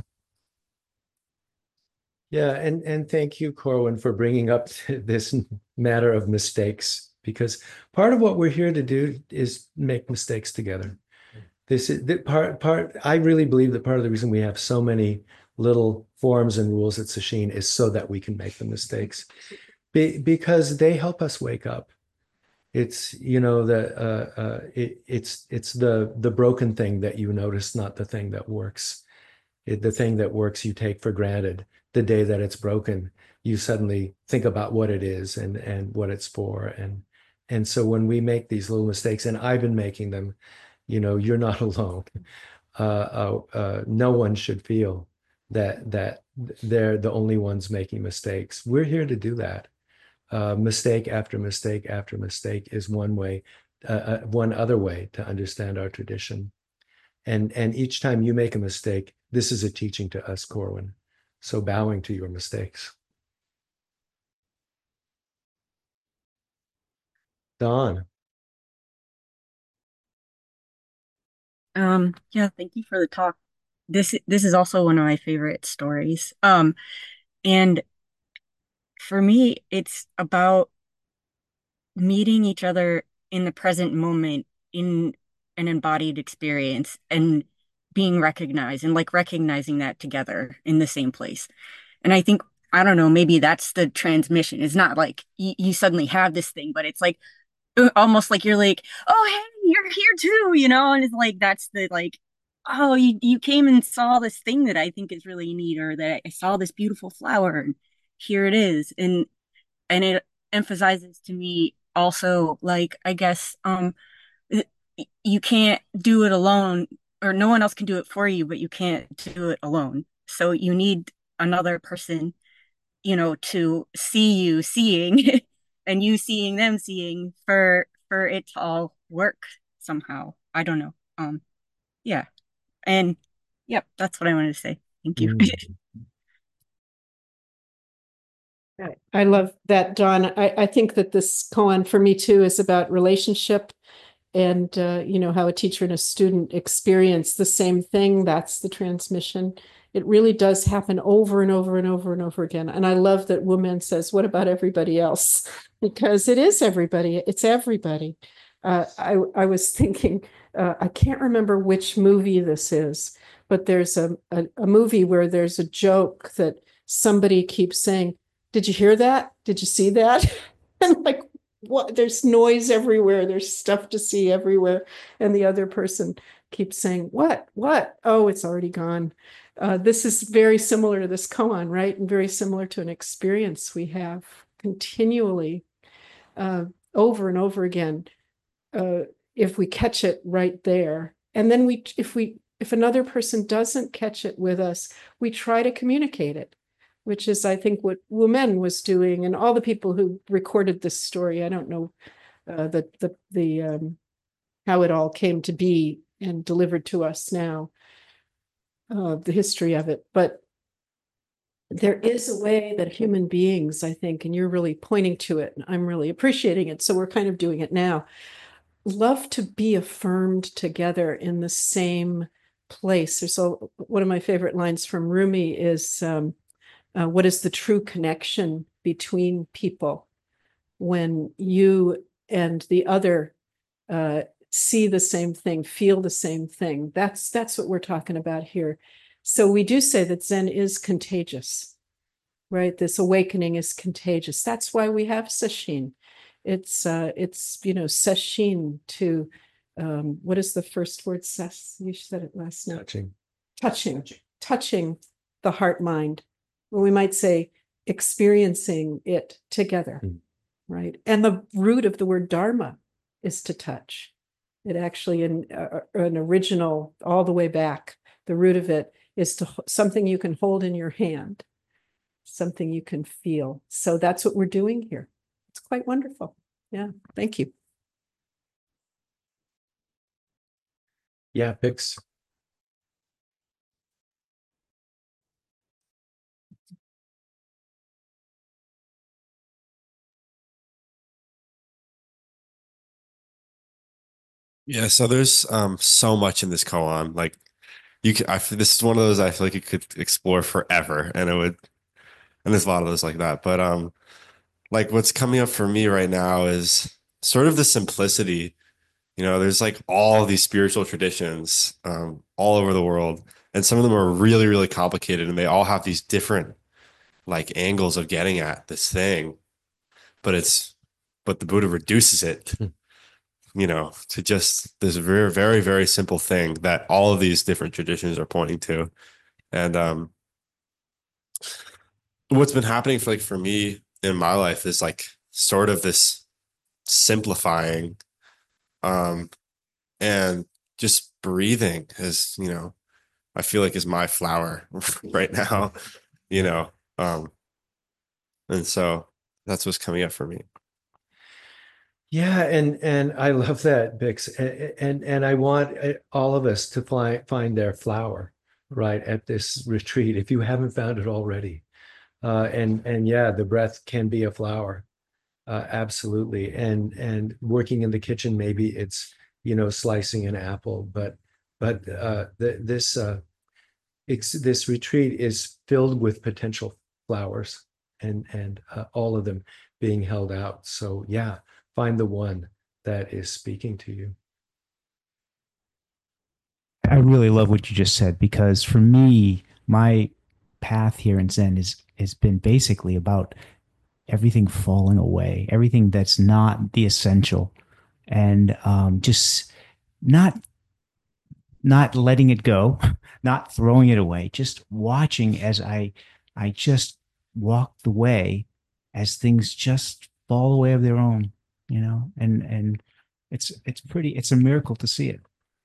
B: Yeah, and and thank you, Corwin, for bringing up this matter of mistakes, because part of what we're here to do is make mistakes together. This is the part part I really believe that part of the reason we have so many little forms and rules at Sesshin is so that we can make the mistakes. Be, because they help us wake up. It's you know the uh, uh, it, it's it's the the broken thing that you notice, not the thing that works. It, the thing that works you take for granted. The day that it's broken, you suddenly think about what it is and and what it's for. And and so when we make these little mistakes, and I've been making them, you know, you're not alone. Uh, uh, uh, no one should feel that that they're the only ones making mistakes. We're here to do that. Uh, mistake after mistake after mistake is one way, uh, uh, one other way to understand our tradition. And and each time you make a mistake, this is a teaching to us, Corwin. So bowing to your mistakes. Don.
I: Um, yeah, thank you for the talk. This this is also one of my favorite stories. Um, and for me, it's about meeting each other in the present moment in an embodied experience and being recognized and like recognizing that together in the same place. And I think, I don't know, maybe that's the transmission. It's not like you, you suddenly have this thing, but it's like uh, almost like you're like, oh, hey, you're here too, you know? And it's like, that's the like, oh, you, you came and saw this thing that I think is really neat, or that I saw this beautiful flower and here it is. And, and it emphasizes to me also, like, I guess, um, you can't do it alone, or no one else can do it for you, but you can't do it alone. So you need another person, you know, to see you seeing and you seeing them seeing for for it to all work somehow. I don't know. Um, yeah. And yep, that's what I wanted to say. Thank you.
B: Mm.
A: I- I love that, Dawn. I, I think that this koan for me too is about relationship and, uh, you know, how a teacher and a student experience the same thing. That's the transmission. It really does happen over and over and over and over again. And I love that woman says, what about everybody else? Because it is everybody. It's everybody. Uh, I, I was thinking, uh, I can't remember which movie this is, but there's a, a, a movie where there's a joke that somebody keeps saying, did you hear that? Did you see that? And like, what? There's noise everywhere. There's stuff to see everywhere. And the other person keeps saying, what? What? Oh, it's already gone. Uh, this is very similar to this koan, right? And very similar to an experience we have continually uh, over and over again. Uh, if we catch it right there. And then we, if we, if another person doesn't catch it with us, we try to communicate it, which is, I think, what Wumen was doing, and all the people who recorded this story. I don't know uh, the the the um, how it all came to be and delivered to us now, uh, the history of it. But there is a way that human beings, I think, and you're really pointing to it, and I'm really appreciating it. So we're kind of doing it now. Love to be affirmed together in the same place. There's a, one of my favorite lines from Rumi is. Um, Uh, what is the true connection between people when you and the other uh, see the same thing, feel the same thing? That's that's what we're talking about here. So we do say that Zen is contagious, right? This awakening is contagious. That's why we have sesshin. It's uh, it's you know sesshin to um, what is the first word? Ses. You said it last night.
B: Touching.
A: Touching, touching the heart mind. Well, we might say experiencing it together, mm. right? And the root of the word dharma is to touch. It actually, in uh, an original, all the way back, the root of it is to something you can hold in your hand, something you can feel. So that's what we're doing here. It's quite wonderful. Yeah, thank you.
B: Yeah, Pix.
J: Yeah, so there's um so much in this koan. Like you could, I feel this is one of those I feel like you could explore forever, and it would, and there's a lot of those like that. But um, like what's coming up for me right now is sort of the simplicity. You know, there's like all these spiritual traditions um all over the world, and some of them are really, really complicated, and they all have these different like angles of getting at this thing. But it's, but the Buddha reduces it you know, to just this very, very, very simple thing that all of these different traditions are pointing to. And um, what's been happening for like for me in my life is like sort of this simplifying um, and just breathing is, you know, I feel like is my flower right now, you know. Um, and so that's what's coming up for me.
B: Yeah, and and I love that, Bix, and and, and I want all of us to find find their flower right at this retreat if you haven't found it already. Uh, and and yeah, the breath can be a flower, uh, absolutely. And and working in the kitchen, maybe it's you know slicing an apple, but but uh, the, this uh, it's, this retreat is filled with potential flowers, and and uh, all of them being held out. So yeah. Find the one that is speaking to you.
G: I really love what you just said, because for me, my path here in Zen is has been basically about everything falling away, everything that's not the essential, and um, just not not letting it go, not throwing it away, just watching as I I just walk the way as things just fall away of their own. You know, and and It's it's pretty. It's a miracle to see it.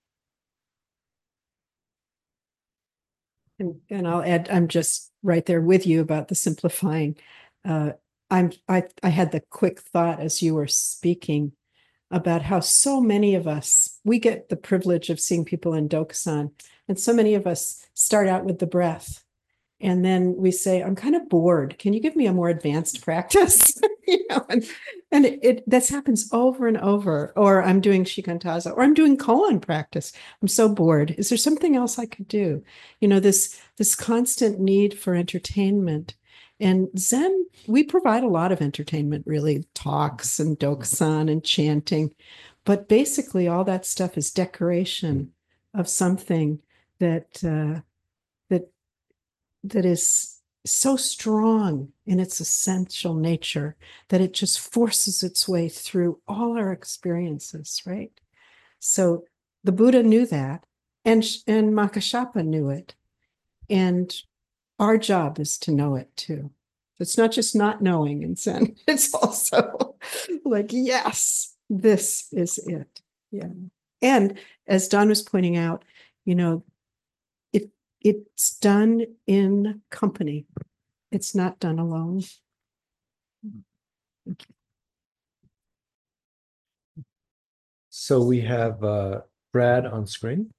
A: And, and I'll add, I'm just right there with you about the simplifying. Uh, I'm, I, I had the quick thought as you were speaking about how so many of us, we get the privilege of seeing people in Dokusan, and so many of us start out with the breath. And then we say, I'm kind of bored. Can you give me a more advanced practice? you know, and, and it, it this happens over and over. Or I'm doing shikantaza, or I'm doing koan practice. I'm so bored. Is there something else I could do? You know, this this constant need for entertainment. And Zen, we provide a lot of entertainment, really, talks and dokusan and chanting. But basically, all that stuff is decoration of something that uh, that that is so strong in its essential nature that it just forces its way through all our experiences, right? So the Buddha knew that, and and Makashapa knew it, and our job is to know it too. It's not just not knowing in Zen, it's also like, yes, this is it. Yeah. And as Don was pointing out, you know, it it's done in company. It's not done alone. Thank you.
B: So we have uh, Brad on screen.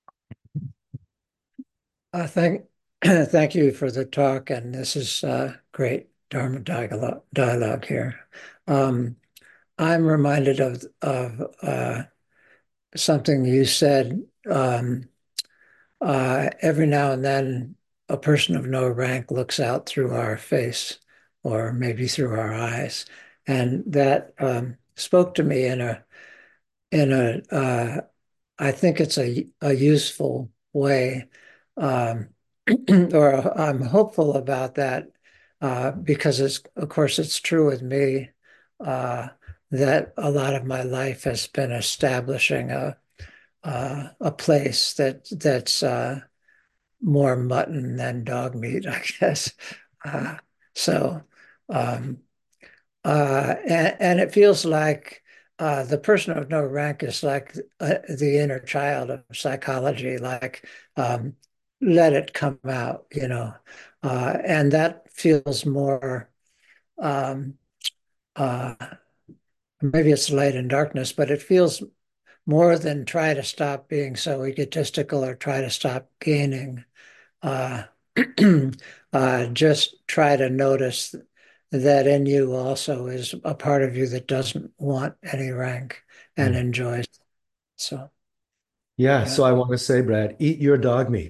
K: Uh, thank, thank you for the talk, and this is uh, great Dharma dialogue, dialogue here. Um, I'm reminded of of uh, something you said. Um, uh, every now and then, a person of no rank looks out through our face, or maybe through our eyes, and that um, spoke to me in a in a. Uh, I think it's a a useful way. Um, or I'm hopeful about that uh, because it's, of course, it's true with me uh, that a lot of my life has been establishing a uh, a place that that's uh, more mutton than dog meat, I guess. Uh, so, um, uh, and, and it feels like uh, the person of no rank is like uh, the inner child of psychology, like um, let it come out, you know, uh, and that feels more, um, uh, maybe it's light and darkness, but it feels more than try to stop being so egotistical or try to stop gaining. Uh, uh, just try to notice that in you also is a part of you that doesn't want any rank and mm. enjoys. So,
B: yeah, yeah. So I want to say, Brad, eat your dog meat.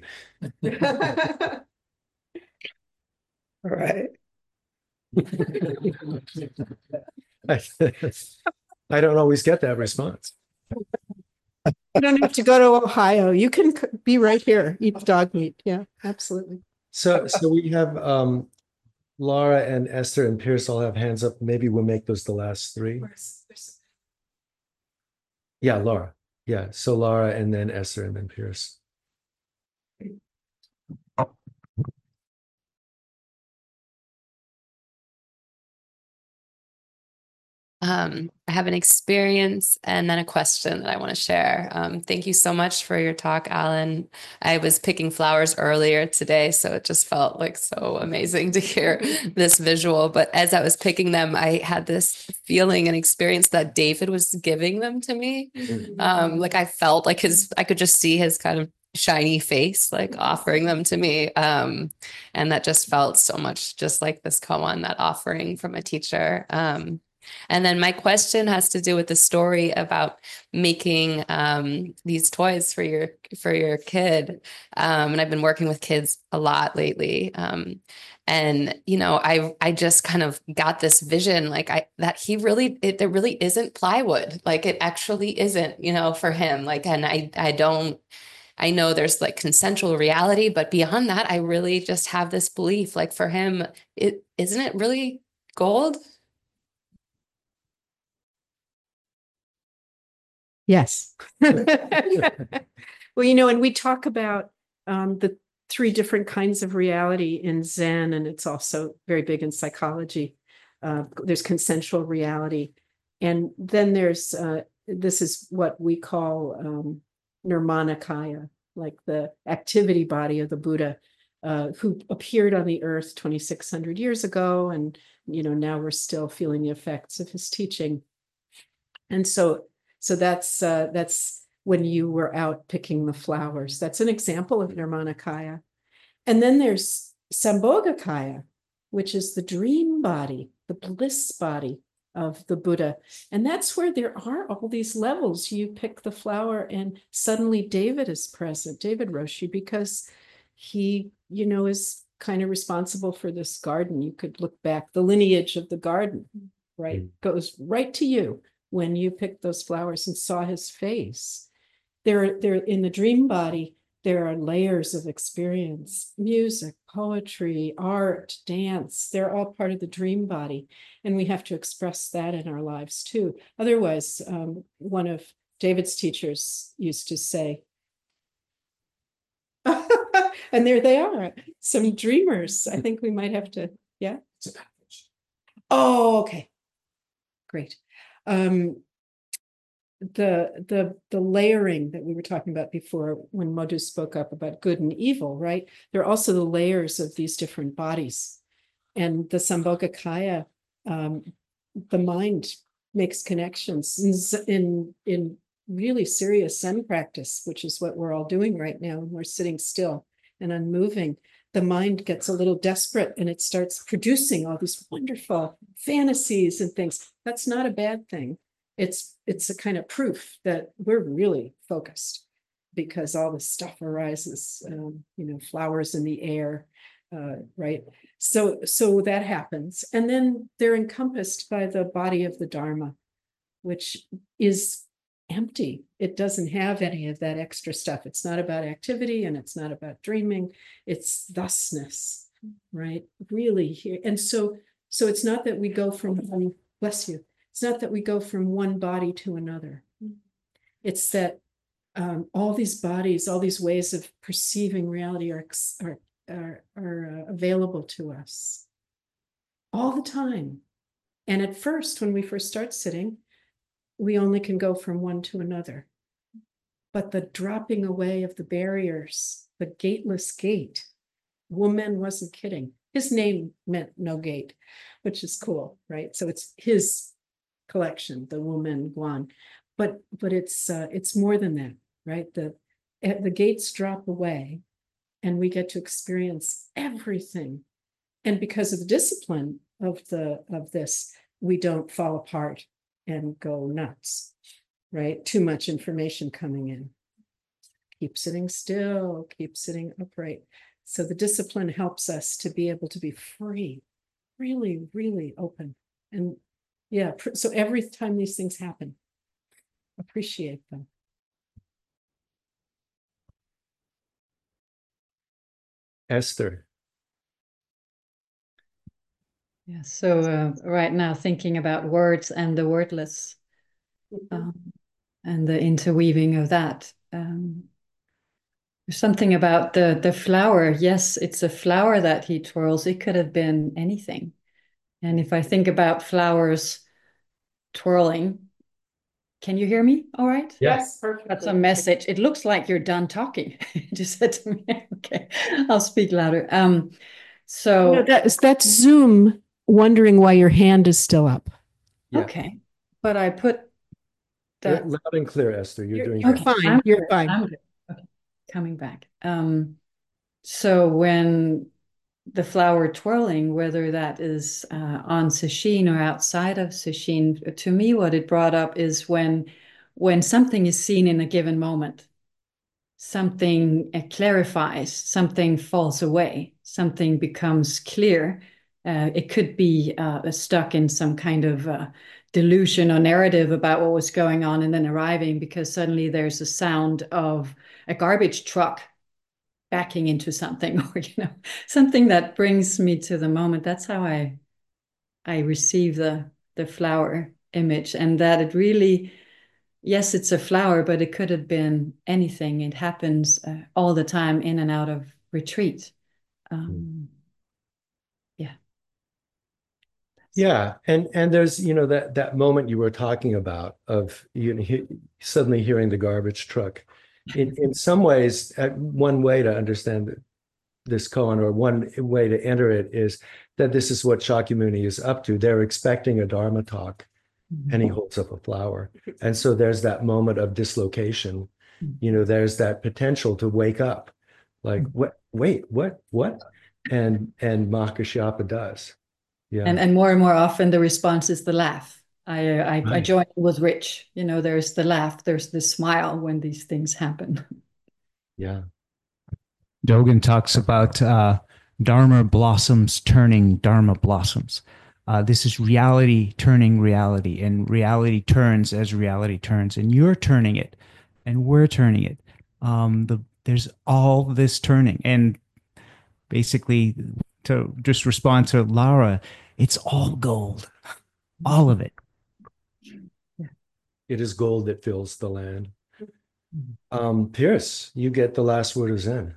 K: Right.
B: I, I don't always get that response.
A: You don't have to go to Ohio. You can be right here, eat dog meat. Yeah, absolutely.
B: So, so we have um, Laura and Esther and Pierce all have hands up. Maybe we'll make those the last three. Where's, where's... Yeah, Laura. Yeah, so Laura and then Esther and then Pierce.
L: Um, I have an experience and then a question that I want to share. Um, thank you so much for your talk, Alan. I was picking flowers earlier today, so it just felt like so amazing to hear this visual. But as I was picking them, I had this feeling and experience that David was giving them to me. Um, like I felt like his, I could just see his kind of shiny face, like offering them to me. Um, and that just felt so much just like this koan, that offering from a teacher. Um, And then my question has to do with the story about making um, these toys for your for your kid. Um, and I've been working with kids a lot lately. Um, and, you know, I I just kind of got this vision like I that he really it, there really isn't plywood. Like it actually isn't, you know, for him. Like and I I don't I know there's like consensual reality, but beyond that, I really just have this belief like for him, it isn't it really gold?
A: Yes. Well, you know, and we talk about um, the three different kinds of reality in Zen, and it's also very big in psychology. Uh, there's consensual reality, and then there's uh, this is what we call um, Nirmanakaya, like the activity body of the Buddha, uh, who appeared on the earth twenty-six hundred years ago. And, you know, now we're still feeling the effects of his teaching. And so, so that's, uh, that's when you were out picking the flowers. That's an example of Nirmanakaya. And then there's Sambhogakaya, which is the dream body, the bliss body of the Buddha. And that's where there are all these levels. You pick the flower and suddenly David is present, David Roshi, because he, you know, is kind of responsible for this garden. You could look back, the lineage of the garden, right, mm. goes right to you when you picked those flowers and saw his face. There, there in the dream body, there are layers of experience, music, poetry, art, dance. They're all part of the dream body. And we have to express that in our lives too. Otherwise, um, one of David's teachers used to say, and there they are, some dreamers. I think we might have to, yeah? Oh, okay. Great. Um, the the the layering that we were talking about before when Madhu spoke up about good and evil, right? There are also the layers of these different bodies. And the Sambhogakaya, um, the mind makes connections in, in, in really serious Zen practice, which is what we're all doing right now. And we're sitting still and unmoving. The mind gets a little desperate and it starts producing all these wonderful fantasies and things. That's not a bad thing. It's it's a kind of proof that we're really focused because all this stuff arises, um, you know, flowers in the air, uh, right? So, so that happens. And then they're encompassed by the body of the Dharma, which is empty. It doesn't have any of that extra stuff. It's not about activity and it's not about dreaming. It's thusness, right? Really here. And so, so it's not that we go from one, bless you. It's not that we go from one body to another. It's that um, all these bodies, all these ways of perceiving reality are, are, are, are uh, available to us all the time. And at first, when we first start sitting, we only can go from one to another. But the dropping away of the barriers, the gateless gate, Wumen wasn't kidding. His name meant no gate, which is cool, right? So it's his collection, the Wumen Guan, but but it's uh, it's more than that, right? The the gates drop away, and we get to experience everything. And because of the discipline of the of this, we don't fall apart and go nuts, right? Too much information coming in. Keep sitting still, keep sitting upright. So the discipline helps us to be able to be free, really, really open. And yeah, so every time these things happen, appreciate them.
B: Esther.
M: Yeah, so uh, right now thinking about words and the wordless, um, and the interweaving of that. Um, there's something about the, the flower. Yes, it's a flower that he twirls. It could have been anything. And if I think about flowers twirling, can you hear me all right?
A: Yes, perfect.
M: That's a message. It looks like you're done talking. You just said to me, okay, I'll speak louder. Um, so
A: no, that's, that's Zoom wondering why your hand is still up.
B: Yeah.
M: Okay, but I put that
B: loud and clear, Esther. You're,
A: you're
B: doing
A: you're
B: great.
A: fine.
M: I'm
A: You're
M: good.
A: fine.
M: I'm good. Okay, coming back. Um, so when the flower twirling, whether that is uh, on sesshin or outside of sesshin, to me, what it brought up is when when something is seen in a given moment, something uh, clarifies, something falls away, something becomes clear. Uh, it could be uh, stuck in some kind of uh, delusion or narrative about what was going on and then arriving because suddenly there's a sound of a garbage truck backing into something, or you know, something that brings me to the moment. That's how I I receive the the flower image, and that it really, yes, it's a flower, but it could have been anything. It happens uh, all the time in and out of retreat. Um, yeah.
B: Yeah, and and there's you know that that moment you were talking about of you know, he, suddenly hearing the garbage truck. In in some ways, uh, one way to understand this koan, or one way to enter it, is that this is what Shakyamuni is up to. They're expecting a Dharma talk, and he holds up a flower, and so there's that moment of dislocation. You know, there's that potential to wake up, like what? Wait, what? What? And and Mahakashyapa does. Yeah.
M: And and more and more often the response is the laugh. I I, I
B: Right.
M: joined with Rich. You know, there's the laugh, there's the smile when these things happen.
B: Yeah.
G: Dogen talks about uh, Dharma blossoms turning Dharma blossoms. Uh, this is reality turning reality, and reality turns as reality turns, and you're turning it, and we're turning it. Um, the there's all this turning, and basically, to just respond to Laura, it's all gold, all of it.
B: It is gold that fills the land. Um, Pierce, you get the last word of Zen.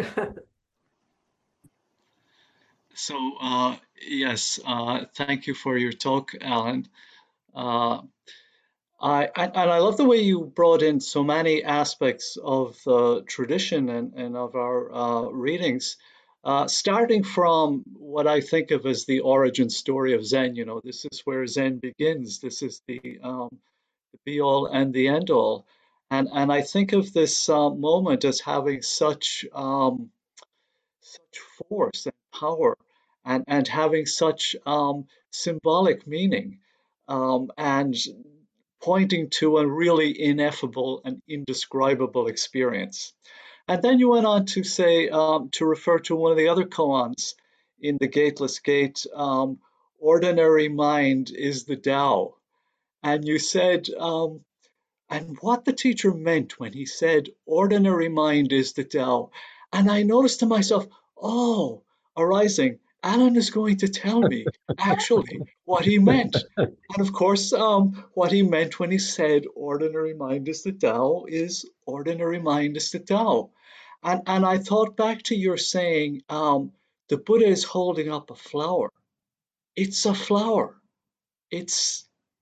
E: So, uh, yes, uh, thank you for your talk, Alan. Uh, I, and I love the way you brought in so many aspects of the tradition and, and of our uh, readings, uh, starting from what I think of as the origin story of Zen. You know, this is where Zen begins. This is the, um, the be all and the end all. And, and I think of this uh, moment as having such um, such force and power, and, and having such um, symbolic meaning, um, and pointing to a really ineffable and indescribable experience. And then you went on to say, um, to refer to one of the other koans in the Gateless Gate, um, ordinary mind is the Tao. And you said, um, and what the teacher meant when he said, ordinary mind is the Tao. And I noticed to myself, oh, arising, Alan is going to tell me actually what he meant. And of course, um, what he meant when he said, ordinary mind is the Tao, is ordinary mind is the Tao. And, and I thought back to your saying, um, the Buddha is holding up a flower. It's a flower. It's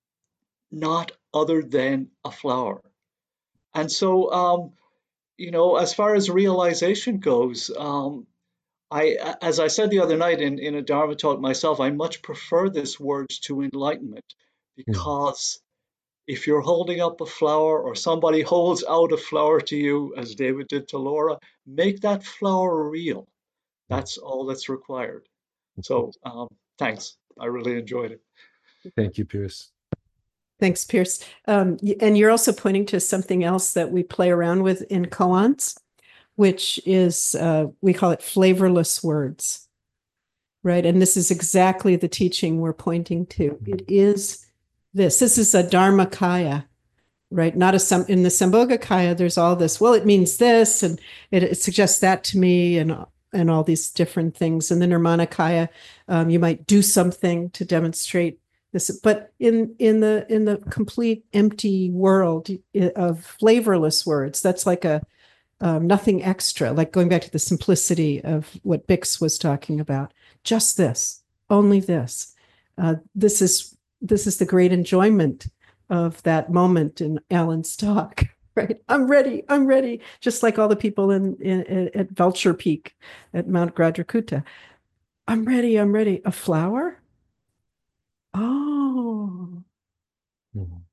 E: not other than a flower. And so, um, you know, as far as realization goes, um, I, as I said the other night in, in a Dharma talk myself, I much prefer this word to enlightenment, because if you're holding up a flower, or somebody holds out a flower to you, as David did to Laura, make that flower real. That's all that's required. So um, thanks. I really enjoyed it.
B: Thank you, Pierce.
A: Thanks, Pierce. Um, y- and you're also pointing to something else that we play around with in koans, which is, uh, we call it flavorless words, right? And this is exactly the teaching we're pointing to. It is this. This is a Dharmakaya, right? Not a some in the Sambhogakaya, there's all this, well, it means this, and it, it suggests that to me, and and all these different things. In the Nirmanakaya, um, you might do something to demonstrate this, but in in the in the complete empty world of flavorless words, that's like a um, nothing extra, like going back to the simplicity of what Bix was talking about. Just this, only this. Uh, this is this is the great enjoyment of that moment in Alan's talk, right? I'm ready, I'm ready. Just like all the people in, in at Vulture Peak at Mount Gradrakuta. I'm ready, I'm ready. A flower? Oh.
B: Mhm.